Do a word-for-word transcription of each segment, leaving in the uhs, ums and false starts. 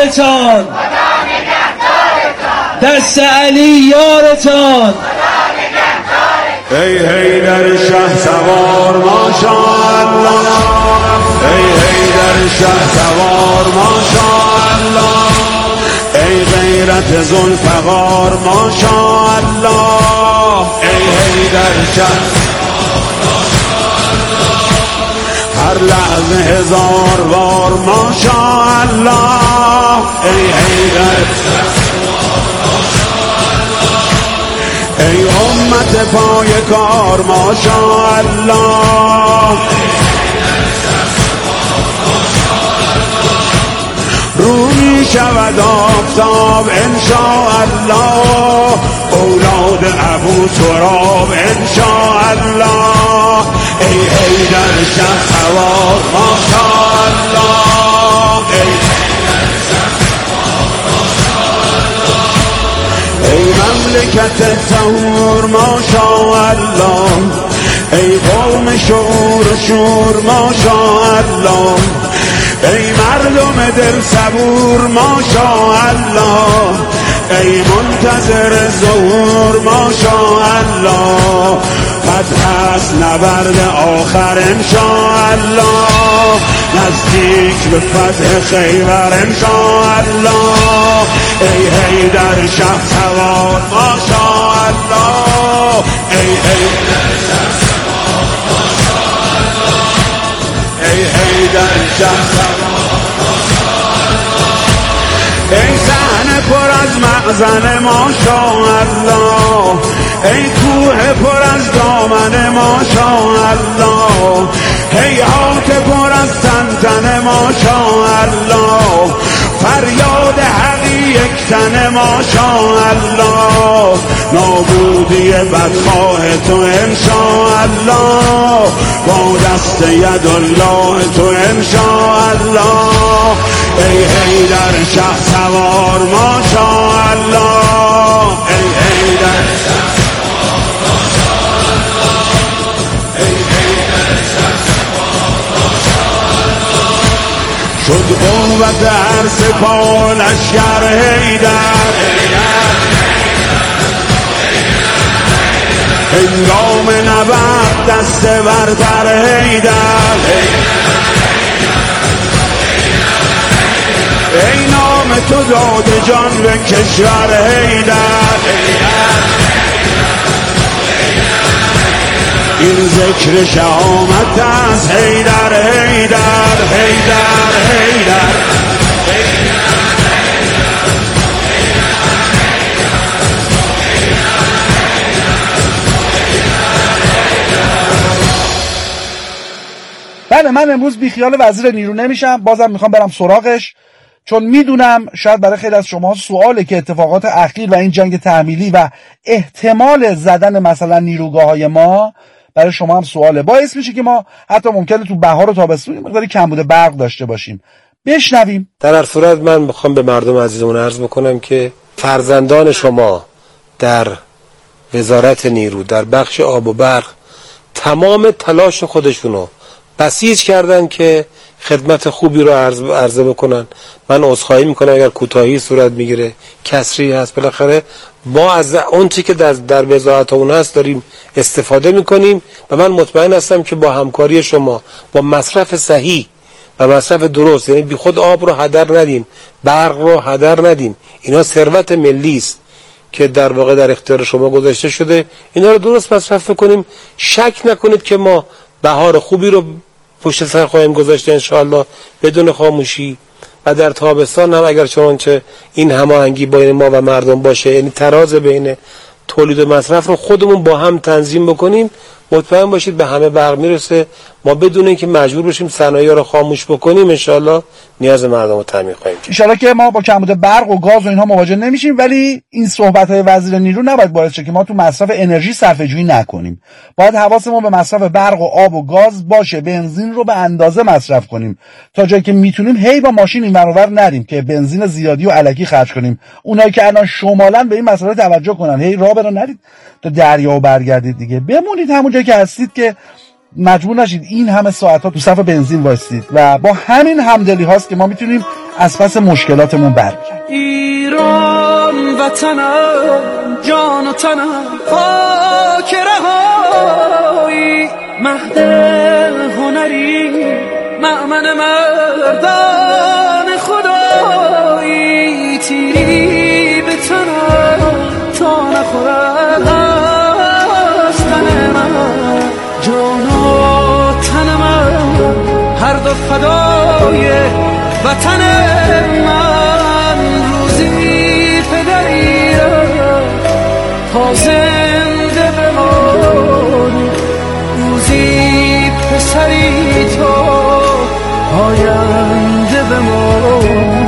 یارتان، دست علی یارتان. ای حیدر شه سوار ماشاءالله، ای حیدر شه سوار ماشاءالله، ای غیرت ذوالفقار ماشاءالله، ای حیدر شه هر لحظه هزار بار ماشاءالله، ای حیدر ای امت پای کار ماشاءالله، روی شود آفتاب انشاءالله، اولاد ابو تراب انشاءالله، ای حیدر شه سوار ماشاءالله، ای ای مملکت طهور ماشاءالله، ای قوم شعور و شور ماشاءالله، ای مردم دل صبور ماشاءالله، ای منتظر ظهور ماشاءالله، فتح است نبرد آخر انشاءالله، نزدیک به فتح خیبر انشاءالله، ای حیدر شه سوار ماشاءالله، ای حیدر شه سوار ماشاءالله، ای حیدر شه سوار ماشاءالله، ای صحنه پر از مأذن ماشاءالله، ای کوه پر از دامن ماشاءالله، هیهات پر از تنتن ماشاءالله، فریاد حقی یک تن ماشاءالله، نابودی بدخواه تو انشاءالله، با دست ید الله تو انشاءالله، ای حیدر شه سوار ماشاءالله، ای حیدر شه سوار ماشاءالله، ای حیدر شه سوار ماشاءالله، شد قوت هر سپاه لشکر حیدر، هنگام نبرد دست برتر حیدر، ای نام تو داده جان به کشور حیدر، این ذکر شهامت از حیدر حیدر حیدر حیدر. بله، من امروز بیخیال وزیر نیرو نمیشم، بازم میخوام برم سراغش، چون میدونم شاید برای خیلی از شما سواله که اتفاقات اخیر و این جنگ تحمیلی و احتمال زدن مثلا نیروگاه‌های ما برای شما هم سواله، باعث میشه که ما حتی ممکنه تو بهار و تابستون مقداری کمبود برق داشته باشیم. بشنویم. در هر صورت من میخوام به مردم عزیزمون عرض بکنم که فرزندان شما در وزارت نیرو، در بخش آب و برق، تمام تلاش خودشونو بسیج کردن که خدمت خوبی رو عرضه بکنن. من عذرخواهی میکنم اگر کوتاهی صورت میگیره، کسری هست، بالاخره ما از اون چی که در در وزارت اون هست داریم استفاده میکنیم و من مطمئن هستم که با همکاری شما، با مصرف صحیح و مصرف درست، یعنی بی خود آب رو هدر ندیم، برق رو هدر ندیم، اینا ثروت ملی است که در واقع در اختیار شما گذاشته شده، اینا رو درست مصرف کنیم. شک نکنید که ما بهار خوبی رو پشت سر خواهیم گذاشته انشاءالله بدون خاموشی، و در تابستان هم اگر چنانچه این هماهنگی بین ما و مردم باشه، یعنی تراز بین تولید و مصرف رو خودمون با هم تنظیم بکنیم، مطمئن باشید به همه برق میرسه. ما بدون اینکه مجبور بشیم صنایع رو خاموش بکنیم انشاءالله نیاز مردم رو تامین خواهیم کرد. انشاءالله که ما با کمبود برق و گاز و اینها مواجه نمیشیم، ولی این صحبت‌های وزیر نیرو نباید باعث شه که ما تو مصرف انرژی صرفه‌جویی نکنیم. باید حواسمون به مصرف برق و آب و گاز باشه، بنزین رو به اندازه مصرف کنیم، تا جایی که میتونیم هی با ماشین این ور اونور نریم که بنزین زیادی و الکی خرج کنیم. اونایی که الان شمالن به این مسئله توجه کنن، هی راه برن نرید تا دریا و برگردید دیگه، بمونید همون جایی که هستید که مجبور نشید این همه ساعت ها تو صف بنزین وایسید و با همین همدلی هاست که ما میتونیم از پس مشکلاتمون برگردیم. ایران وطنم، جان و تنم، خاک رهایی، مهد هنری، مأمن مردان خدایی، تیری به تنم تا نخورد از تن من، جان و تن من هر دو فدای وطن من، روزی پدری تا زنده بمان، روزی پسری تا آینده بمان.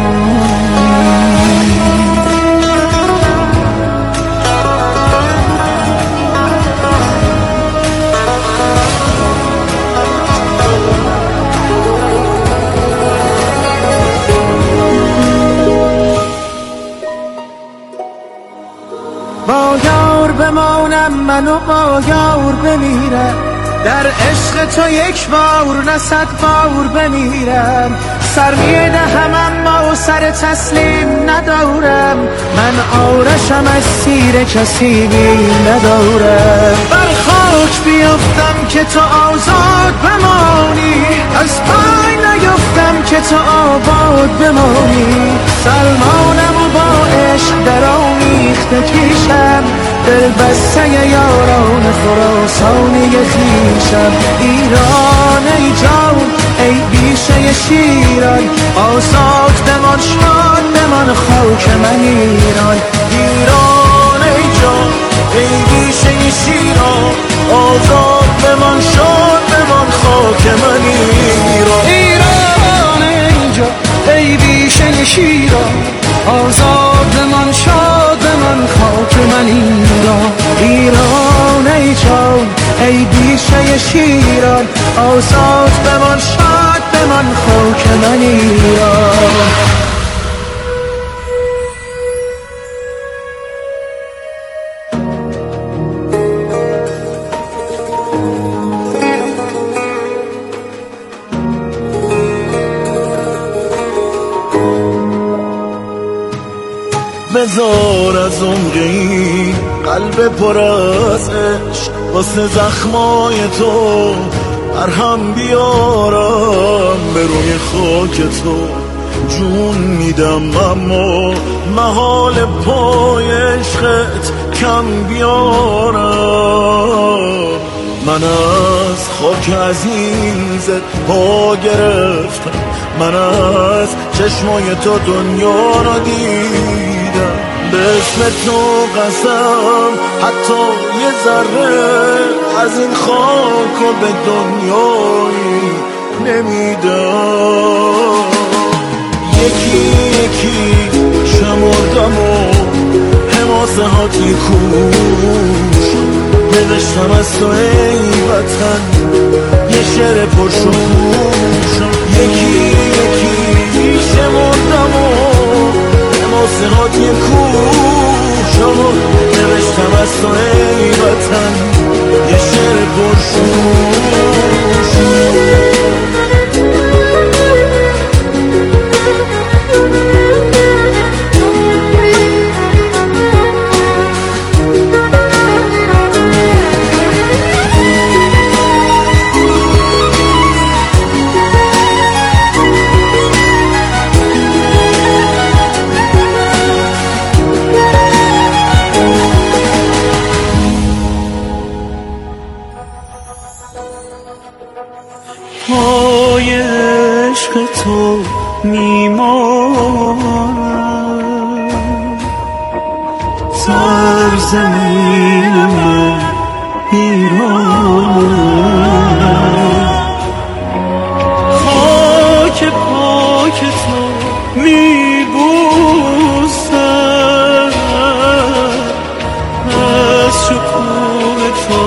با یار بمانم منو با یار بمیرم، در عشق تو یک بار نه صد بار بمیرم، سر میدهم اما سر تسلیم ندارم، من آرشم از سیر کسی بی ندارم، بر خاک بیفتم که تو آزاد بمانی، از پای نیفتم که تو آباد بمانی، سلمانم و با عشق در آمیخته کیشم، دل بسته یاران خراسانی خیشم، ایران ای جان ای بیشه شیران، آزاد بمان شاد بمان خاک من ایران، ایران ای جان ای بیشه شیران، آزاد بمان شاد بمان خاک من ایران، ایران ای جان ای بیشه شیران، آزاد بمان شاد بمان خاک من ایران، ایران ای جان ای بیشه شیران، آزاد بمان شاد بمان خاک من ایران. بذار از عمری قلب پر از عشق واسه زخمای تو مرهم بیارم، به روی خاک تو جون میدم اما محال پای عشقت کم بیارم، من از خاک عزیزت پا گرفتم، من از چشمای تو دنیا را دیدم، به اسم تو قسم حتی یه ذره از این خاک و به دنیایی نمیدم، یکی یکی شمردم و حماسه هاتی کوش، نوشتم از تو ای وطن یه شعر پرشکوش، یکی یکی شمردم و حماسه هاتی کوش، نوشتم از تو ای وطن یه شعر پرشکوش. پای عشق تو میمانم، سرزمینم ایرانم، خاک پاک تو میبوسم، از شکوه تو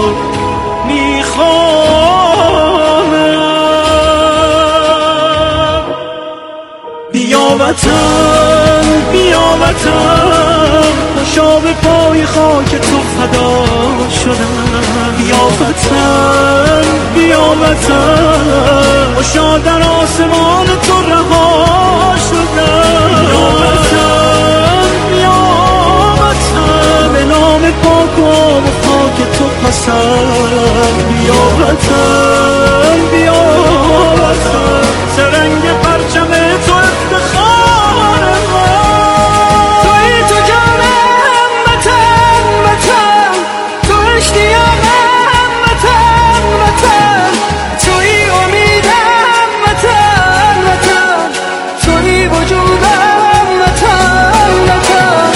میخوانم، بیا وطن بیا وطن خوشا به پای خاک تو فدا شدم. بیا وطن بیا وطن خوشا در آسمان تو رها شدم. بیا وطن بیا وطن به نام پاک و آب و خاک تو پسند. بیا وطن بیا وطن سرنگ پرچم تو افتخار من. توی تو جانم وطن وطن تو اشتیاقم وطن وطن توی امیدم وطن وطن توی وجودم وطن وطن.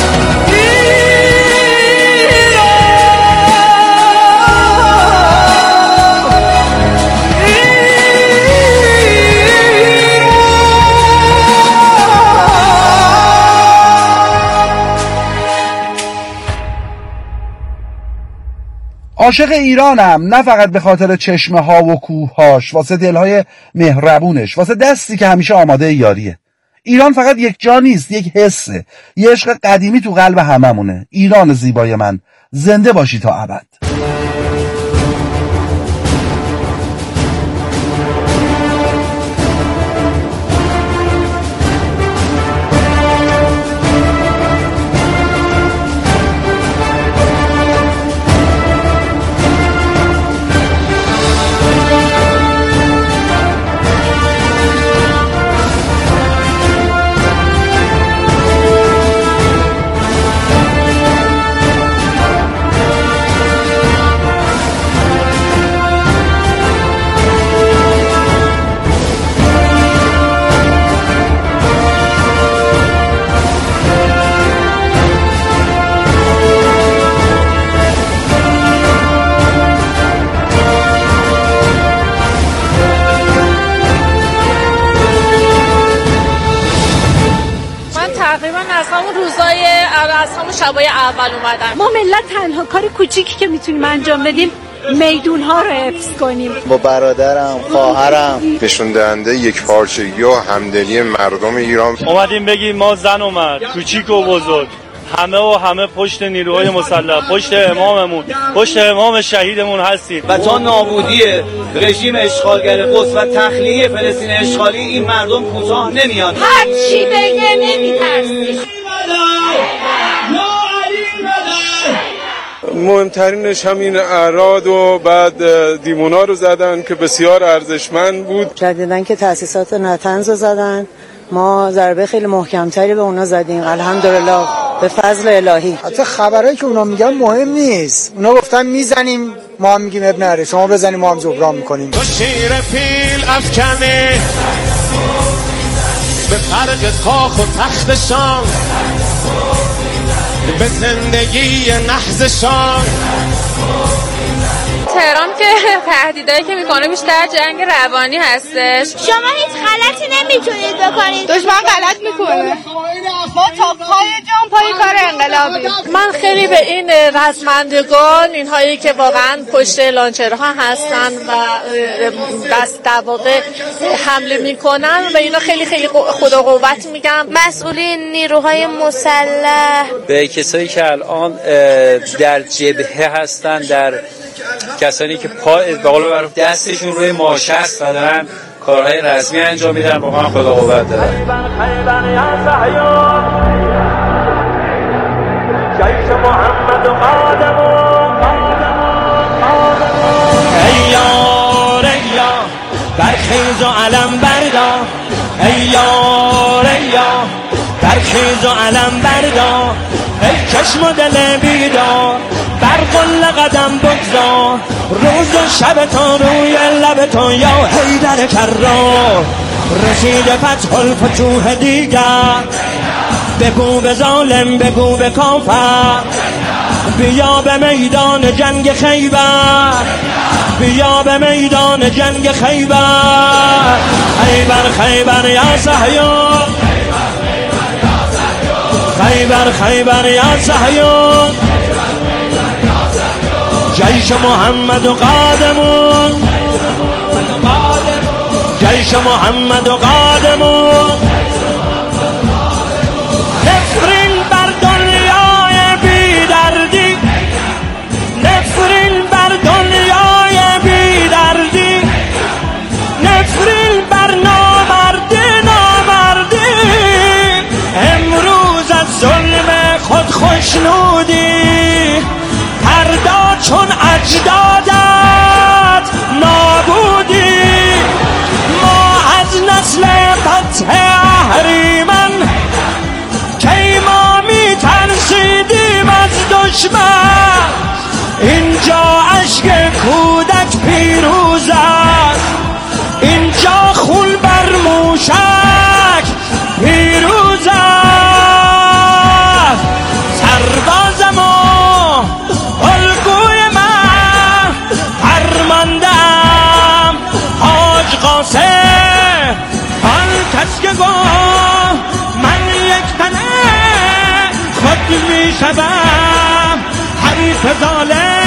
عاشق ایرانم، نه فقط به خاطر چشمه ها و کوههاش، واسه دلهای مهربونش، واسه دستی که همیشه آماده یاریه. ایران فقط یک جا نیست، یک حسه، یه عشق قدیمی تو قلب هممونه. ایران زیبای من، زنده باشی تا ابد. شبای اول اومدن. ما ملت تنها کار کوچیکی که میتونیم انجام بدیم میدون ها رو حفظ کنیم. با برادرم، خواهرم نشون دهنده یک پارچگی و همدلی مردم ایران اومدیم بگیم ما زن و مرد، کوچیک و بزرگ، همه و همه پشت نیروهای مسلح، پشت اماممون، پشت امام شهیدمون هستیم. و تا نابودی رژیم اشغالگر قدس و تخلیه فلسطین اشغالی این مردم کوتاه نمیاد. هر چی بگه نمیترسیم. مهمترینش همین اعراد و بعد دیمونا رو زدن که بسیار ارزشمند بود. جدیدن که تأسیسات نطنز رو زدن، ما ضربه خیلی محکمتری به اونا زدیم الحمدلله به فضل الهی. حتی خبرایی که اونا میگن مهم نیست، اونا گفتن میزنیم ما هم میگیم اب نره، شما بزنیم ما هم جبران میکنیم. تو شیر پیل افکنی به فرق کاخ و تختشان، به زندگی نحزشان. تهران که تهدیدایی که میکنه بیشتر جنگ روانی هستش. شما هیچ غلطی نمیتونید بکنید، دشمن غلط میکنه. ما تا پای جان پای کار انقلابی. من خیلی به این رزمندگان، اینهایی که واقعا پشت لانچرها هستن و دست در واقع حمله میکنن و اینا خیلی خیلی خدا قوت میگم. مسئولین نیروهای مسلح، به کسایی که الان در جبهه هستن، در کسانی که پا به قول معروف دستشون روی ماشه است و دارن کارهای رسمی انجام میدن، واقعا خدا قوت داره. جیش محمد و قادمون ای یار ای یار برخیز و علم بردار، ای یار ای یار برخیز و علم بردار، ای چشم و دل بیدار بر قل قدم بگذار، روز و شب تا روی لب تو یا حیدر کرار، رسید فتح الفتوح دیگر، بگو به ظالم بگو به کافر، بیا به میدان جنگ خیبر، بیا به میدان جنگ خیبر، خیبر خیبر یا صهیون، خیبر خیبر یا صهیون، جیش محمد و قادمون، جیش محمد و قادمون، نفرین بر دنیا نشنودی فردا چون اجدادت نابودی ما از نسل فتح اهریمن کی ما می ترسیدیم از دشمن اینجا عشق کودک پیروز است اینجا خون بر موشک پیروز است سربازم و الگوی من فرماندم حاج قاسم آن کس که گفت من یک تنه خود می شدم حریف ظالم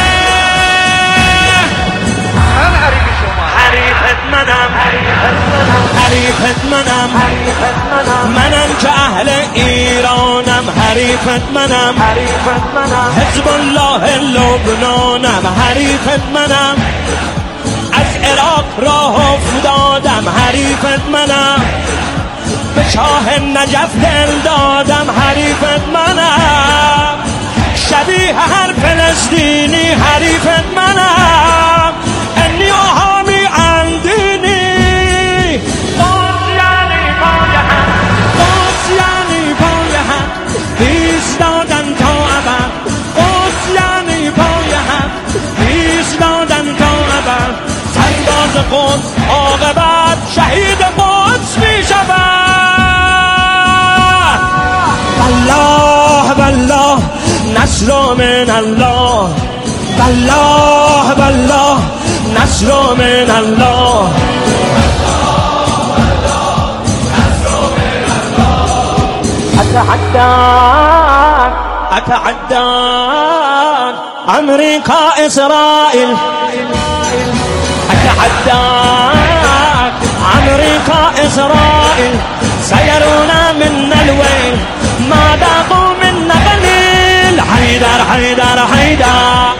من حریف شما حریفت منم حریفت منم منم که اهل ایرانم حریفت منم حزب الله لبنانم حریفت منم از عراق راه افتادم حریفت منم به شاه نجف دل دادم حریفت منم شبیه هر فلسطینی حریفت منم انی آهامی اندینی باز یعنی بای هم باز یعنی بای هم ایستادن تا ابد باز یعنی بای هم ایستادن تا ابد سرباز قدس عاقبت شهید قدس می شود والله والله نصر من الله والله والله نصر من الله اتحداك اتحداك امريكا اسرائيل اتحداك امريكا اسرائيل سيرون منا الويل ما ذاقوا منا قليل حيدر حيدر حيدر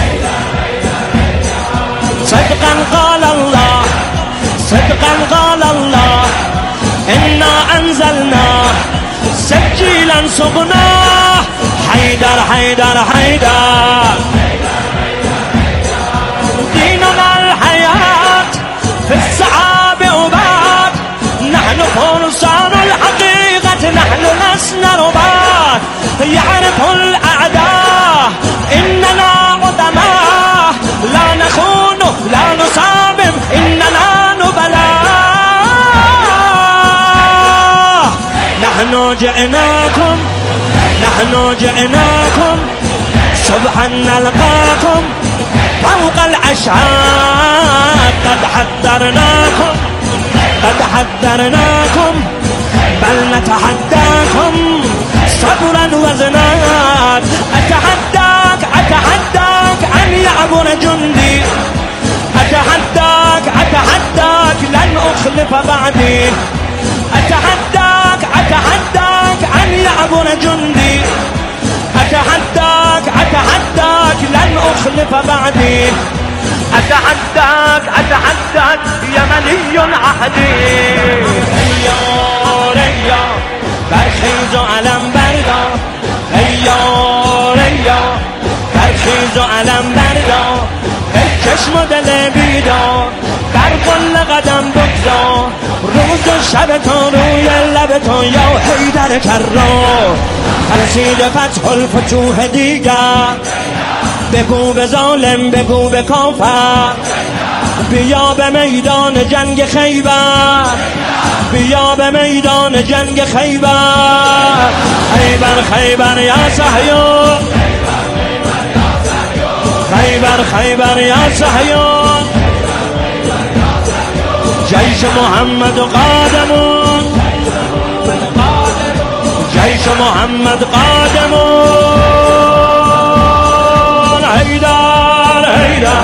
صدقا قال الله صدقا قال الله إنا أنزلنا سجيلا صغناه حيدر حيدر حيدر ديننا الحياة في الصعاب أباد نحن فرسان الحقيقة نحن لسنا رباط يعرف الأعداء إننا قدماء لا نخون لا نصابم إننا نبلاء نحن جئناكم نحن جئناكم صبحا نلقاكم فوق العشاق قد حذرناكم قد حذرناكم بل نتحداكم صبرا وزنات أتحداك أتحداك أن يعبر جندي أتحداك أتحداك لن أخلف بعدي أتحداك أتحداك أن يعبر جندي أتحداك أتحداك لن أخلف بعدي أتحداك أتحداك يمني عهدي يا ريا برخیز و علم بردار ای یار ای یار برخیز و علم بردار ای چشم و دل بیدار بر قل قدم بگذار روز و شب تو روی لب تو یا حیدر کرار رسید فتح الفتوح دیگر بگو به ظالم بگو به کافر بیا به میدان جنگ خیبر بیا به میدان جنگ خیبر خیبر خیبر یا صهیون خیبر خیبر یا صهیون جیش محمد قادمون جیش محمد قادمون حیدر حیدر.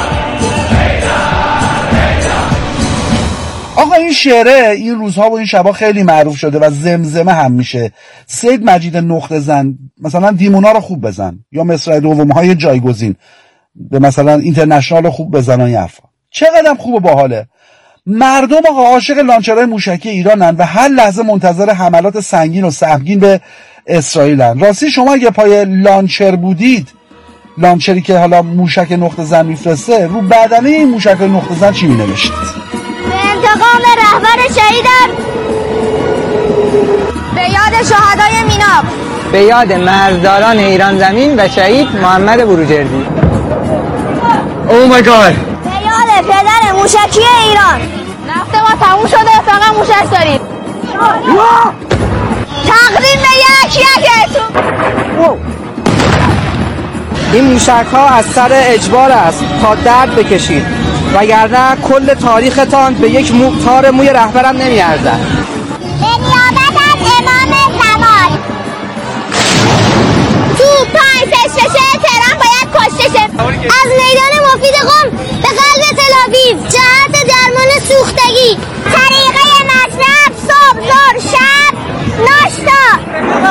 آقا این شعره این روزها و این شبا خیلی معروف شده و زمزمه هم میشه. سید مجید نقطه زن مثلا دیمونا رو خوب بزن یا مصرع دوم‌های جایگزین به مثلا اینترنشنال رو خوب بزن و این حرفا چقدر خوب و باحاله. مردم آقا عاشق لانچرهای موشکی ایرانن و هر لحظه منتظر حملات سنگین و سهمگین به اسرائیلن. راستی شما اگه پای لانچر بودید، لانچری که حالا موشک نقطه زن میفرسته، رو بدنه این موشک نقطه زن چی مینوشتید؟ به انتقام رهبر شهیدم، به یاد شهدای میناب، به یاد مرزداران ایران زمین و شهید محمد بروجردی. او مای گاد. به یاد پدر موشکی ایران. نفت ما تموم شده، فقط موشک داریم. تقدیم به یک یکتون. این موشک ها از سر اجبار است تا درد بکشید، وگرنه کل تاریختان به یک مو تار موی رهبرم نمیارزد. به نیابت از امام زمان تو پنج فشفشه تهران باید کشته شد. از میدان مفید قم به قلب تل‌آویو جهت درمان سوختگی، طریقه مصرف صبح ظهر شب ناشتا.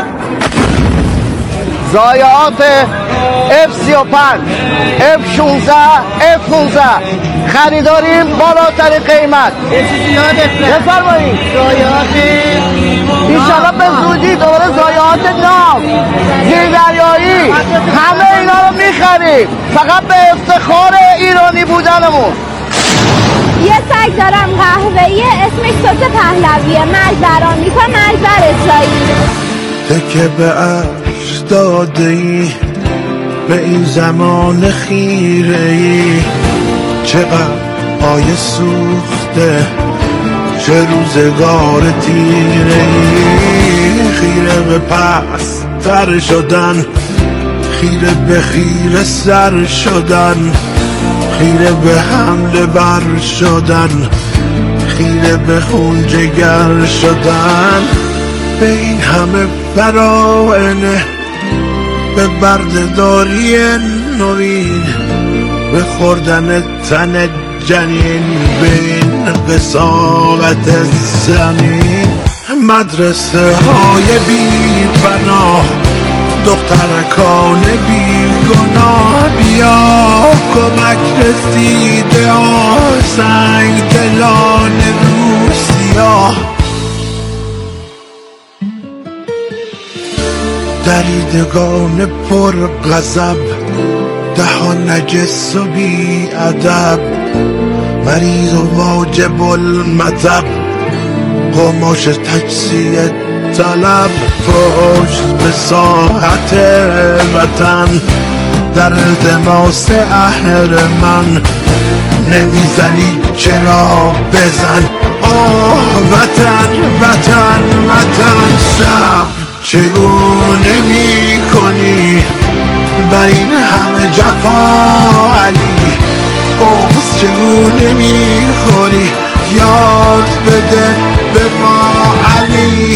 ضایعات اف سی و پنج، اف شانزده، اف پانزده خریداریم بالاترین قیمت. بفرمایید. ضایعات ایشالا به زودی دوباره ضایعات ناو، زیردریایی، همه اینا رو میخریم فقط به افتخار ایرانی بودنمون. یه سگ دارم قهوه‌ایه اسمش سس پهلویه، مرگ بر آمریکا، مرگ بر اسرائیل. تکه به عرش داده ای به این زمان خیره ای، چقدر آیه سوخته چه روزگار تیره ای. خیره به پس تر شدن، خیره به خیره سر شدن، خیره به حمله بر شدن، خیره به خون جگر شدن. به این همه براینه، به بردهداری نوین، به خوردن تن جنین، به این قساوت زمین. مدرسه های بی پناه، دخترکان بی گناه، بیا کمک رسیده ها، سنگ دلان روسیا. دریدگان پر غضب، دهان نجس و بی ادب، مریض و واجب المطب، قماش تجزیه طلب. پشت به ساحت وطن، در التماس اهرمن، نمیزنی چرا بزن. آه وطن وطن وطن، شب چگونه می کنی بر این همه جفا علی؟ بغض چگونه می خوری یاد بده به ما علی.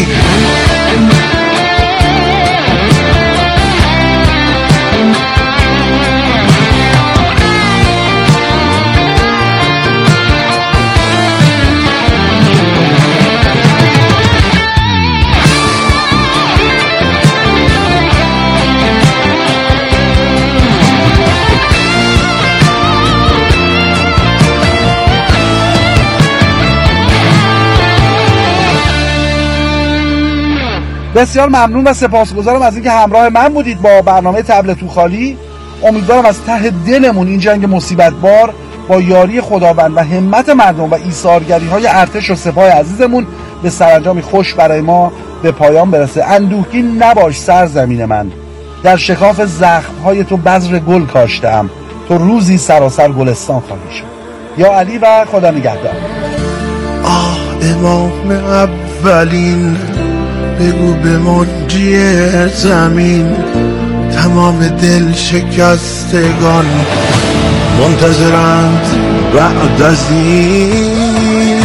بسیار ممنون و سپاسگزارم از اینکه همراه من بودید با برنامه طبل تو خالی. امیدوارم از ته دلمون این جنگ مصیبت بار با یاری خداوند و همت مردم و ایثارگری های ارتش و سپاه عزیزمون به سرانجامی خوش برای ما به پایان برسه. اندوهگین نباش سرزمین من، در شکاف زخمهای تو بذر گل کاشتم، تو روزی سراسر گلستان خواهی شد. یا علی و خدا نگهدار. آه امام اولین، بگو به منجی زمین، تمام دل شکستگان منتظرند بعد از این.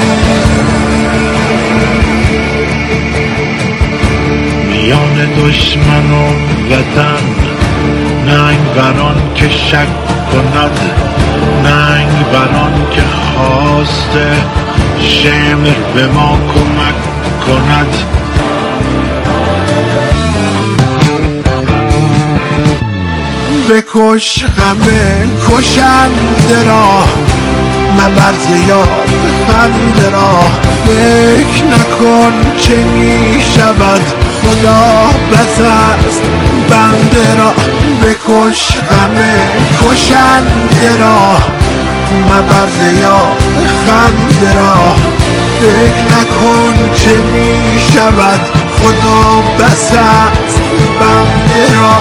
میان دشمن و وطن، ننگ بران که شک کند، ننگ بران که خواسته شمر به ما کمک کند. بکش همه کشنده را، مبرز یاد خنده را فکر نکن چه می شود خدا بس است بنده را بکش همه کشنده را مبرز یاد خنده را فکر نکن چه می شود خدا بس است بنده را.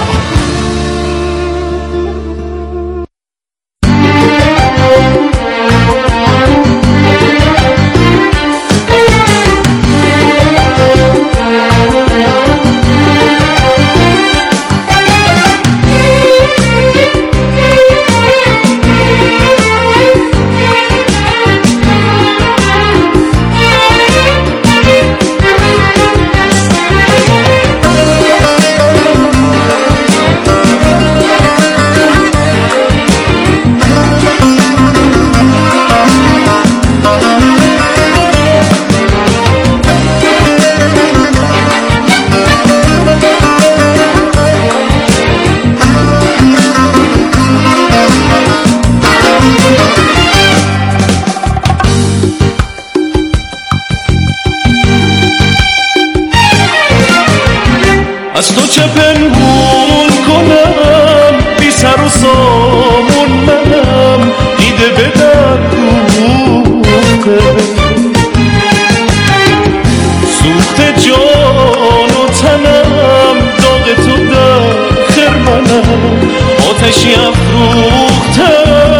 از تو چه پنهون کنم بی سر و سامون منم دیده به در دوخته سوخته جان و تنم داغ تو در خرمنم آتشی افروخته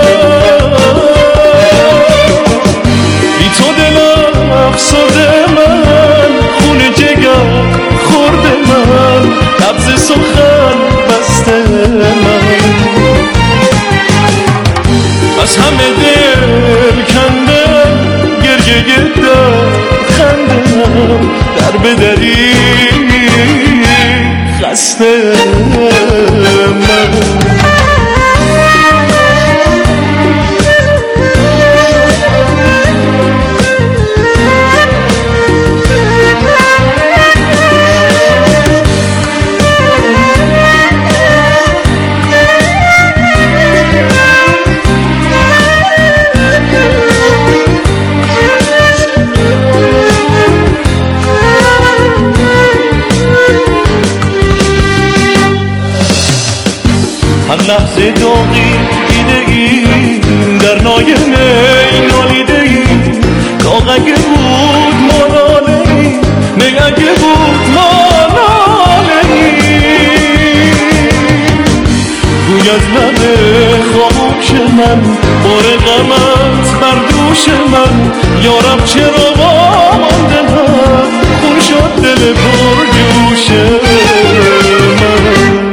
بی تو دلم افسرده من خون جگر خورده من نبض سخن بسته من از همه دل کندم گریه در خندم در بدری خسته من. هر لحظه داغی دیده ای در نای می نالیده ای داغ اگه بود ما ناله ای می اگه بود ما ناله ای گوی از لب خاموش من بار غمت بر دوش من یارب چرا وامانده من خون شد دل پر جوش من.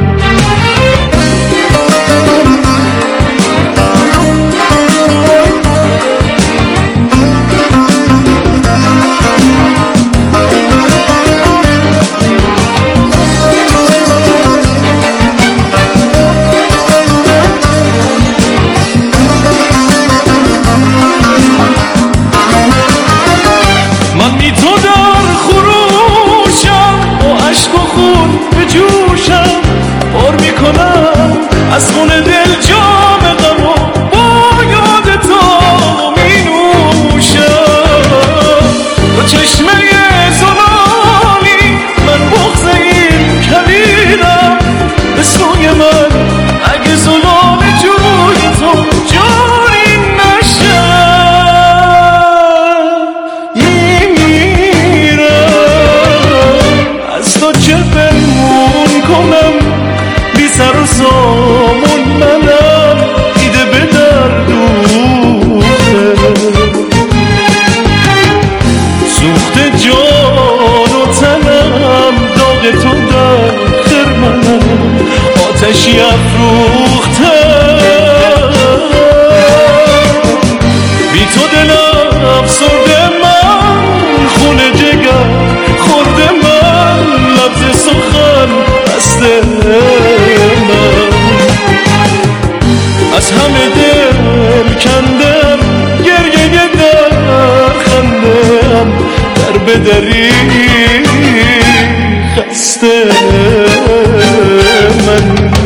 من بی تو در خروشم با عشق و خون به جوشم پر میکنم از خون دل جام غم و با یاد تو می نوشم تو چشمه زنانی من بغض این کبیرم به سوی من اگه زنان جوی تو جاری نشم چه پنهون کنم بی سر و سامون منم دیده به در دوخته سوخته جان و تنم داغ تو در خرمنم آتشی افروخته بی تو دلم افسرده من خون جگر خورده من لبز سخن بسته من از همه دل کندم گریه در خندم در بدری خسته من.